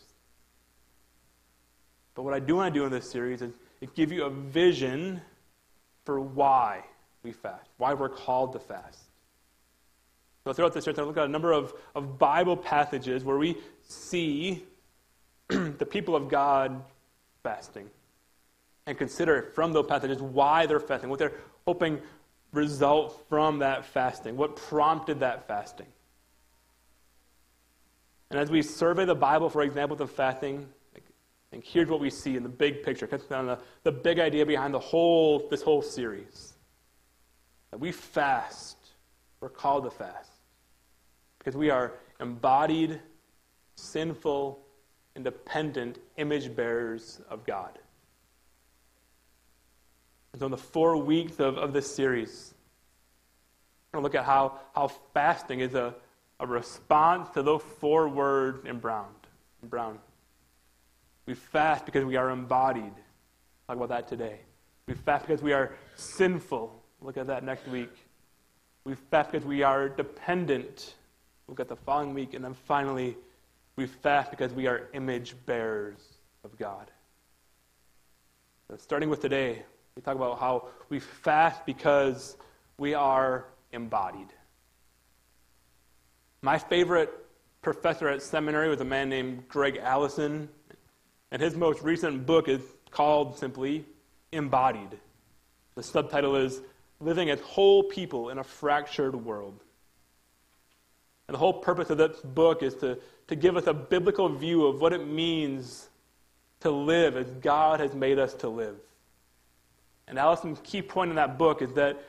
But what I do want to do in this series is, is give you a vision for why we fast, why we're called to fast. So throughout this series, I look at a number of, of Bible passages where we see the people of God fasting and consider from those passages why they're fasting, what they're hoping result from that fasting, what prompted that fasting. And as we survey the Bible for examples of fasting, I think here's what we see in the big picture, kind of the, the big idea behind the whole this whole series. That we fast, we're called to fast, because we are embodied, sinful, independent image bearers of God. And so in the four weeks of, of this series, we're going to look at how, how fasting is a, a response to those four words in Brown. In Brown. We fast because we are embodied. Talk about that today. We fast because we are sinful. Look at that next week. We fast because we are dependent. Look at the following week. And then finally, we fast because we are image bearers of God. So starting with today, we talk about how we fast because we are embodied. My favorite professor at seminary was a man named Greg Allison, and his most recent book is called simply Embodied. The subtitle is Living as Whole People in a Fractured World. And the whole purpose of this book is to, to give us a biblical view of what it means to live as God has made us to live. And Allison's key point in that book is that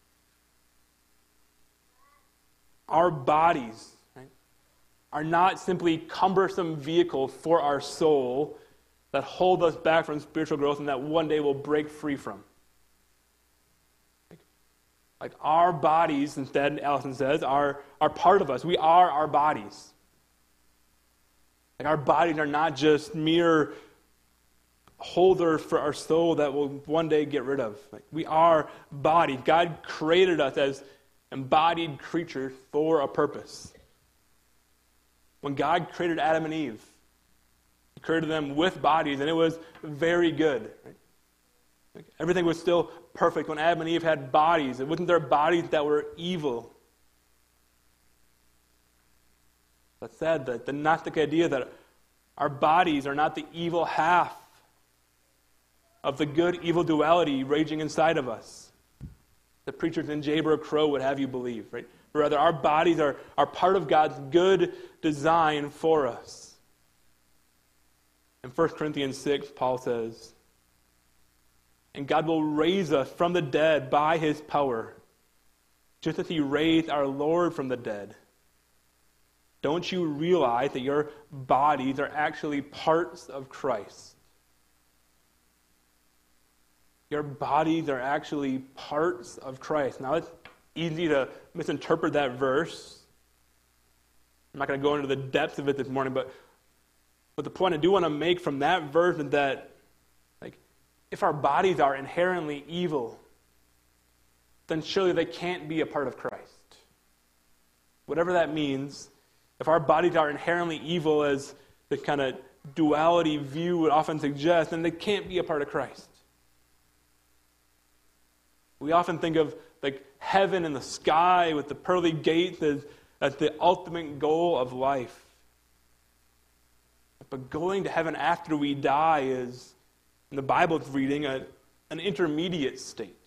our bodies, right, are not simply cumbersome vehicles for our soul that hold us back from spiritual growth and that one day we'll break free from. Like, like our bodies, instead, Allison says, are, are part of us. We are our bodies. Like our bodies are not just mere holders for our soul that we'll one day get rid of. Like we are bodies. God created us as embodied creatures for a purpose. When God created Adam and Eve, He created them with bodies, and it was very good. Right? Like everything was still perfect when Adam and Eve had bodies. It wasn't their bodies that were evil. That said, that the Gnostic idea that our bodies are not the evil half of the good-evil duality raging inside of us. The preachers in Jayber Crow would have you believe, right? Rather, our bodies are, are part of God's good design for us. In First Corinthians six, Paul says, and God will raise us from the dead by His power, just as He raised our Lord from the dead. Don't you realize that your bodies are actually parts of Christ? Your bodies are actually parts of Christ. Now, it's easy to misinterpret that verse. I'm not going to go into the depths of it this morning, but, but the point I do want to make from that verse is that, like, if our bodies are inherently evil, then surely they can't be a part of Christ. Whatever that means, if our bodies are inherently evil, as the kind of duality view would often suggest, then they can't be a part of Christ. We often think of like heaven in the sky with the pearly gates as, as the ultimate goal of life. But going to heaven after we die is, in the Bible's reading, a, an intermediate state.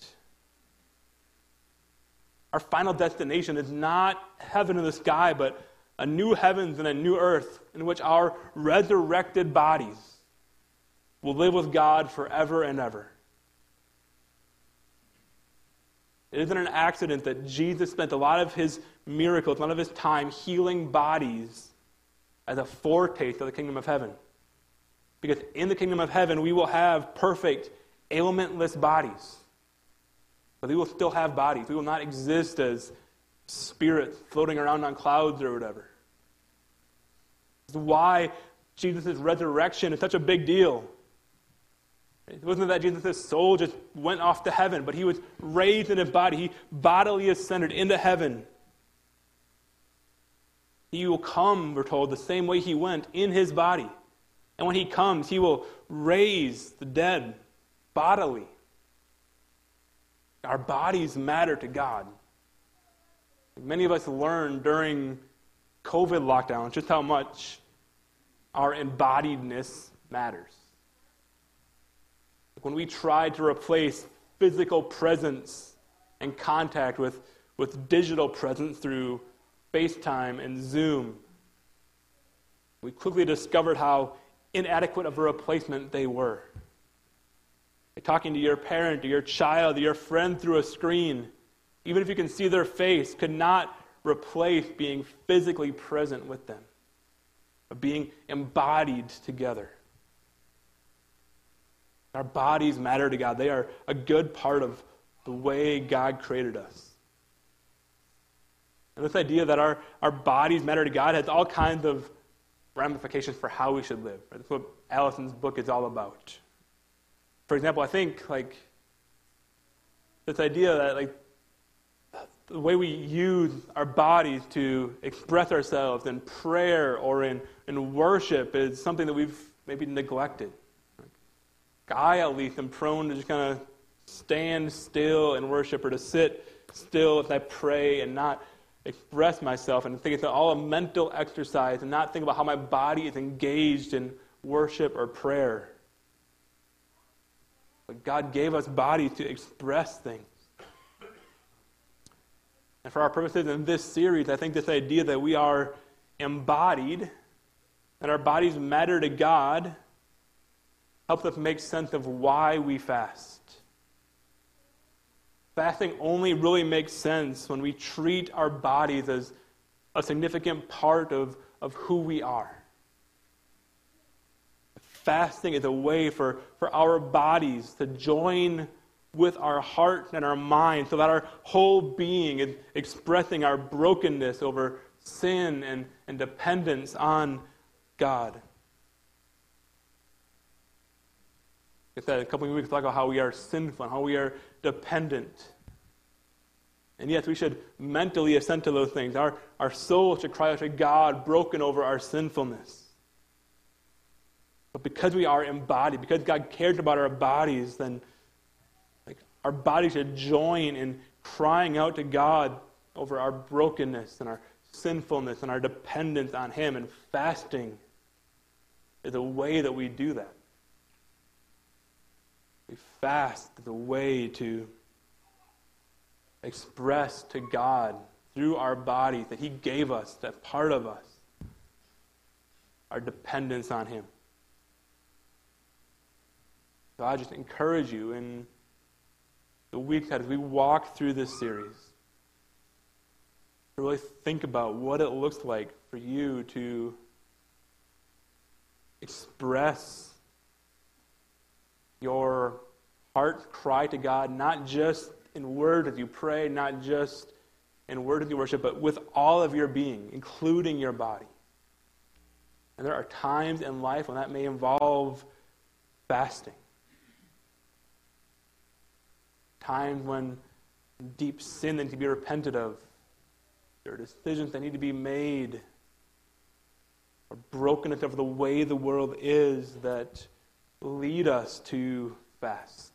Our final destination is not heaven in the sky, but a new heavens and a new earth in which our resurrected bodies will live with God forever and ever. It isn't an accident that Jesus spent a lot of His miracles, a lot of His time healing bodies as a foretaste of the kingdom of heaven. Because in the kingdom of heaven, we will have perfect, ailmentless bodies. But we will still have bodies. We will not exist as spirits floating around on clouds or whatever. This is why Jesus' resurrection is such a big deal. It wasn't that Jesus' soul just went off to heaven, but He was raised in His body. He bodily ascended into heaven. He will come, we're told, the same way He went, in His body. And when He comes, He will raise the dead bodily. Our bodies matter to God. Many of us learned during COVID lockdown just how much our embodiedness matters. When we tried to replace physical presence and contact with, with digital presence through FaceTime and Zoom, we quickly discovered how inadequate of a replacement they were. Talking to your parent, to your child, to your friend through a screen, even if you can see their face, could not replace being physically present with them, of being embodied together. Our bodies matter to God. They are a good part of the way God created us. And this idea that our, our bodies matter to God has all kinds of ramifications for how we should live. That's what Allison's book is all about. For example, I think like this idea that like the way we use our bodies to express ourselves in prayer or in, in worship is something that we've maybe neglected. Like, I, at least, am prone to just kind of stand still in worship or to sit still as I pray and not express myself and think it's all a mental exercise and not think about how my body is engaged in worship or prayer. But God gave us bodies to express things. And for our purposes in this series, I think this idea that we are embodied, that our bodies matter to God, helps us make sense of why we fast. Fasting only really makes sense when we treat our bodies as a significant part of, of who we are. Fasting is a way for, for our bodies to join with our heart and our mind so that our whole being is expressing our brokenness over sin and, and dependence on God. I said a couple of weeks ago how we are sinful and how we are dependent. And yes, we should mentally assent to those things. Our, our soul should cry out to God, broken over our sinfulness. But because we are embodied, because God cares about our bodies, then like our bodies should join in crying out to God over our brokenness and our sinfulness and our dependence on Him. And fasting is a way that we do that. We fast as a way to express to God through our bodies that He gave us, that part of us, our dependence on Him. So I just encourage you in the weeks as we walk through this series to really think about what it looks like for you to express your heart's cry to God, not just in word as you pray, not just in word as you worship, but with all of your being, including your body. And there are times in life when that may involve fasting. Times when deep sin that needs to be repented of. There are decisions that need to be made. Or brokenness of the way the world is that lead us to fast.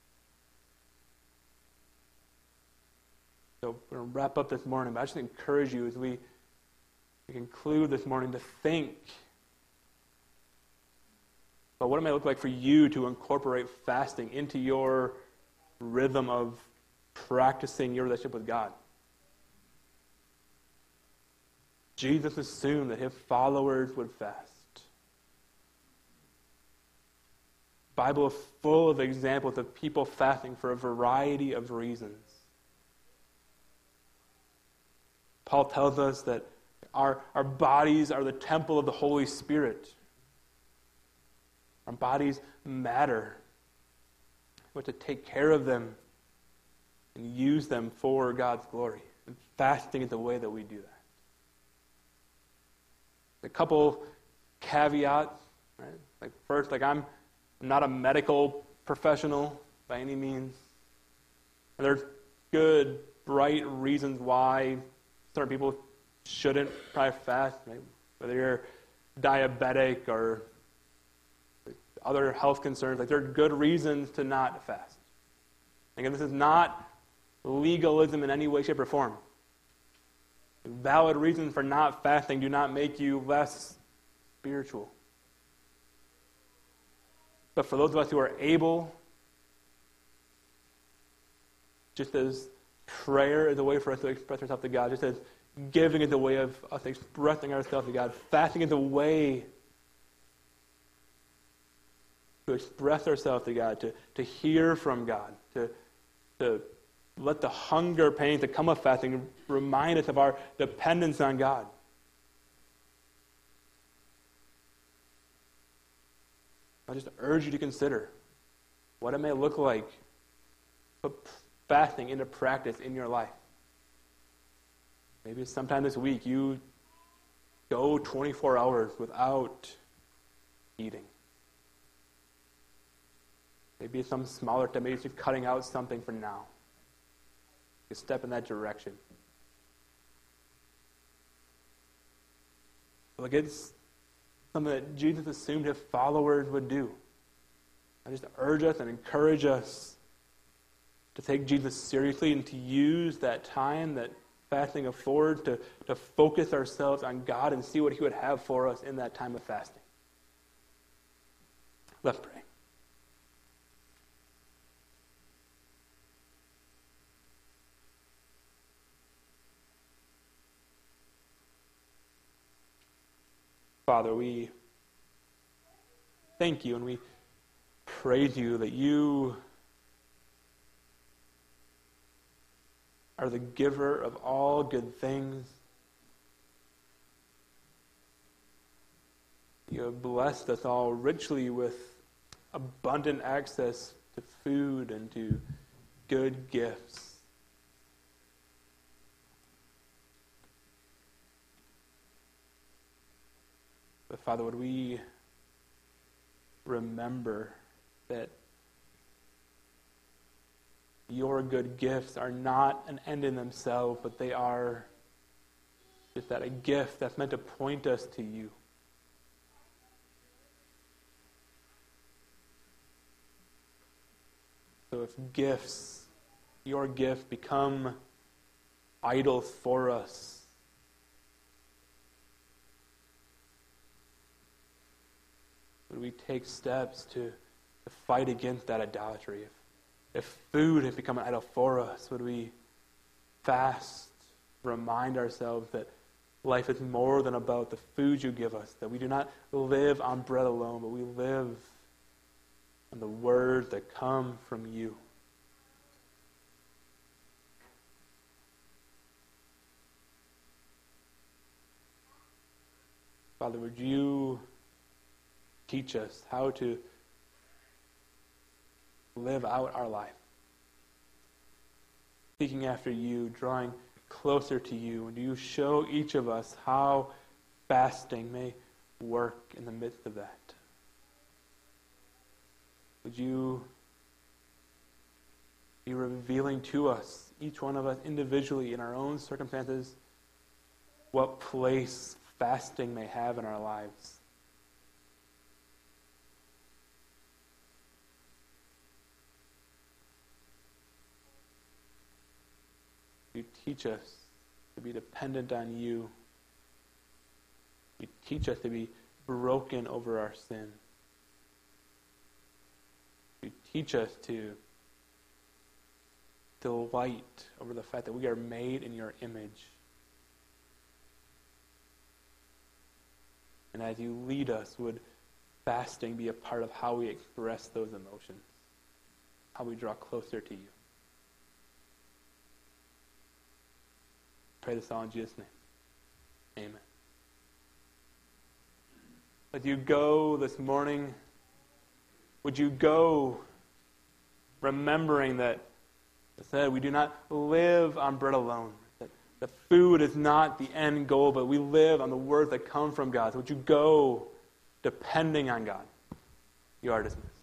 So we're going to wrap up this morning, but I just encourage you as we, we conclude this morning to think about what it might look like for you to incorporate fasting into your rhythm of practicing your relationship with God. Jesus assumed that His followers would fast. The Bible is full of examples of people fasting for a variety of reasons. Paul tells us that our, our bodies are the temple of the Holy Spirit. Our bodies matter. We have to take care of them and use them for God's glory. And fasting is the way that we do that. A couple caveats, right? Like first, like I'm not a medical professional by any means. And there's good, bright reasons why certain people shouldn't probably fast, right? Whether you're diabetic or other health concerns, like there are good reasons to not fast. Again, this is not legalism in any way, shape, or form. Valid reasons for not fasting do not make you less spiritual. But for those of us who are able, just as prayer is a way for us to express ourselves to God, just as giving is a way of us expressing ourselves to God, fasting is a way to express ourselves to God, to, to hear from God, to, to let the hunger pains that come of fasting remind us of our dependence on God. I just urge you to consider what it may look like. Put fasting into practice in your life. Maybe sometime this week you go twenty-four hours without eating. Maybe some smaller step. Maybe it's just cutting out something for now. You step in that direction. Look, it's something that Jesus assumed his followers would do. I just urge us and encourage us to take Jesus seriously and to use that time that fasting affords to, to focus ourselves on God and see what he would have for us in that time of fasting. Let's pray. Father, we thank you and we praise you that you are the giver of all good things. You have blessed us all richly with abundant access to food and to good gifts. But Father, would we remember that your good gifts are not an end in themselves, but they are just that a gift that's meant to point us to you. So if gifts, your gift, become idols for us, would we take steps to, to fight against that idolatry? If, if food has become an idol for us, would we fast, remind ourselves that life is more than about the food you give us, that we do not live on bread alone, but we live on the words that come from you. Father, would you teach us how to live out our life, seeking after you, drawing closer to you, and you show each of us how fasting may work in the midst of that. Would you be revealing to us, each one of us individually in our own circumstances, what place fasting may have in our lives? You teach us to be dependent on you. You teach us to be broken over our sin. You teach us to delight over the fact that we are made in your image. And as you lead us, would fasting be a part of how we express those emotions, how we draw closer to you? Pray this all in Jesus' name. Amen. As you go this morning, would you go remembering that, as I said, we do not live on bread alone, that the food is not the end goal, but we live on the words that come from God. So would you go depending on God? You are dismissed.